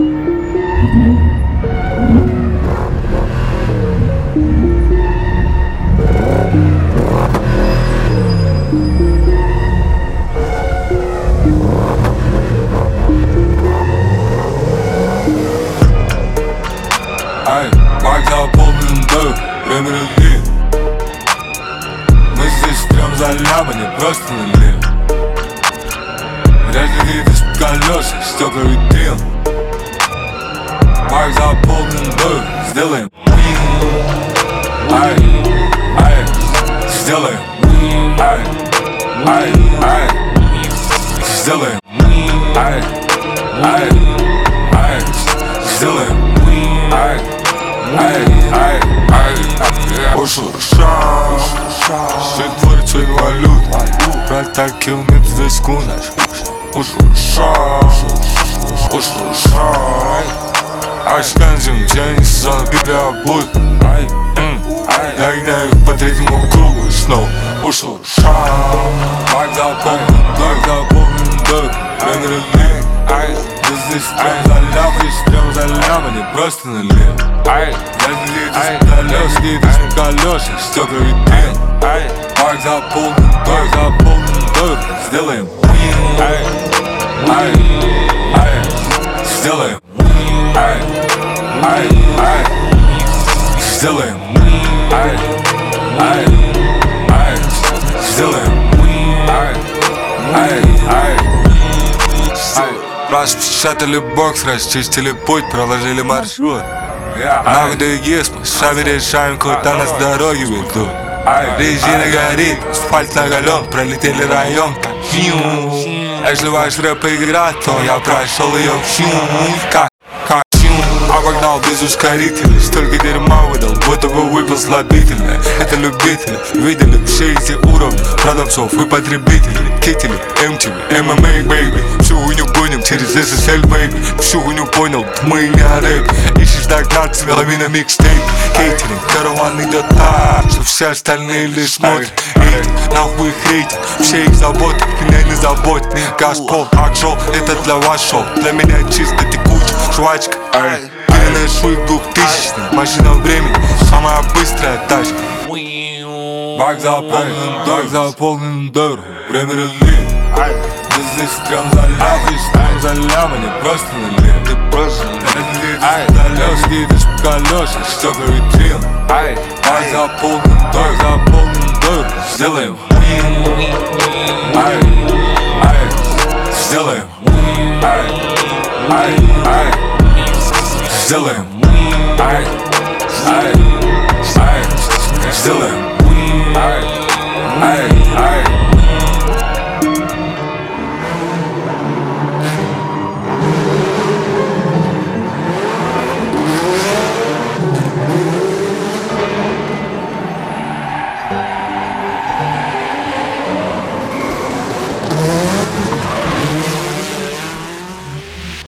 Парк заполнен дыр, время любви. Мы здесь прям заляпаны, просто налив. Вряд ли видишь колеса, стекла витрин. Парк заполнен дыр, сделаем сделаем сделаем сделаем. Ушел шаг, все творит своей валютой. Протакил мир в виску наш. Ушел шаг, Ашканзим, тянет сон, Библия будет. Я гнаю по третьему кругу и снова ушел шаг. Парк заполнен дыр, время любви. Здесь прям заляпан, не просто налив. Колеса, стекла витрин. Парк заполнен дыр, сделаем сделаем сделаем сделаем. Распечатали бокс, расчистили путь, проложили маршрут. На ВДГС мы сами решаем, куда нас дороги ведут. Резина горит, асфальт наголен, пролетели район как Если ваш рэп игра, то я прошел ее как обогнал без ускорителей, столько дерьма выдал, будто бы выпил слабительное. Это любители, видели все эти уровни продавцов и потребителей. Кители, MTV, MMA, baby. Всю хуйню гоним через SSL, baby. Всю хуйню понял, мы не рэп. Ищешь догнаться, половина микстейп. Кейтеринг, караван идет так, что все остальные лишь смотрят. Нахуй их рейтинг, все их заботы, меня не заботит. Газпол, акшоу, это для вас шоу. Для меня чисто текучая жвачка. Переношу их 2000-х, машина времени, самая быстрая тачка. Парк заполнен дыр, время любви. Здесь прям заляпан, не просто налив. Ты просто колеса, стекла витрин. Парк заполнен дыр, сделаем сделаем сделаем сделаем.